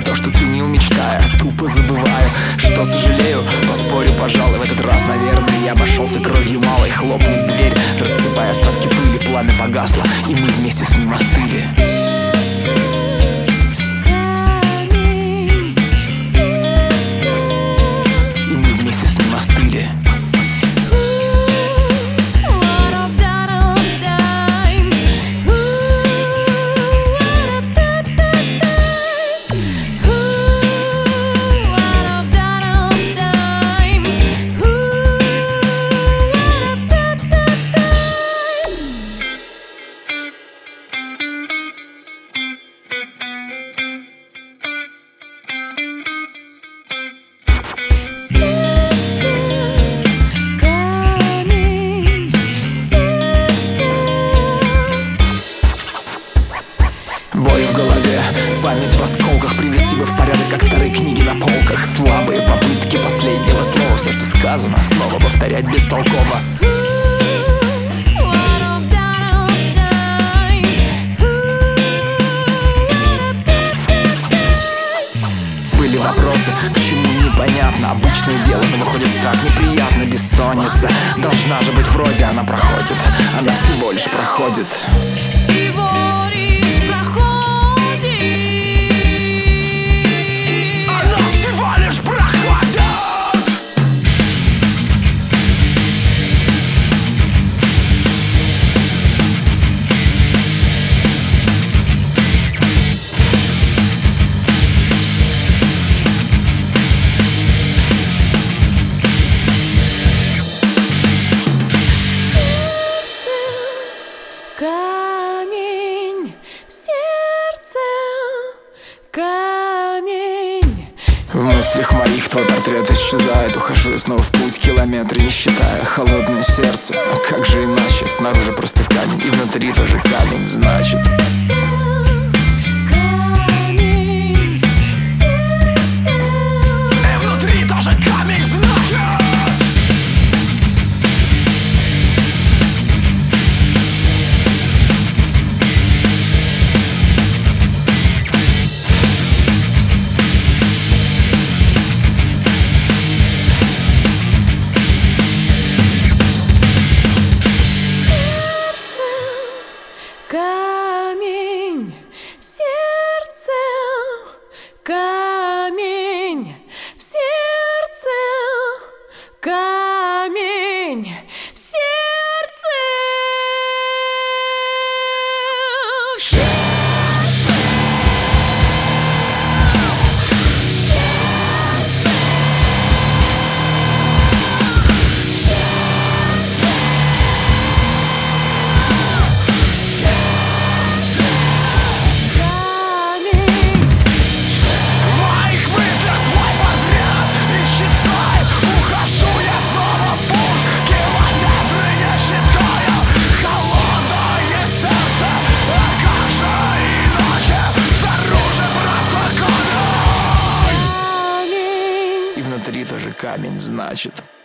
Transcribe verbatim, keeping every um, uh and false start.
то, что ценил, мечтая. Тупо забываю, что сожалею. Поспорю, пожалуй, в этот раз, наверное, я обошелся кровью малой. Хлопнет дверь, рассыпая остатки пыли. Пламя погасло, и мы вместе с ним остыли. И мы вместе с ним остыли. Бой в голове, память в осколках. Привести бы в порядок, как старые книги на полках. Слабые попытки последнего слова. Все, что сказано, снова повторять бестолково. Были вопросы, к чему непонятно. Обычное дело, но выходит так неприятно. Бессонница должна же быть вроде. Она проходит, она всего лишь проходит. Камень в сердце, камень. В мыслях моих твой портрет исчезает. Ухожу я снова в путь, километры не считая. Холодное сердце, а как же иначе? Снаружи просто камень, и внутри тоже камень, значит. Камень в сердце, камень в сердце, камень в сердце. И внутри тоже камень, значит.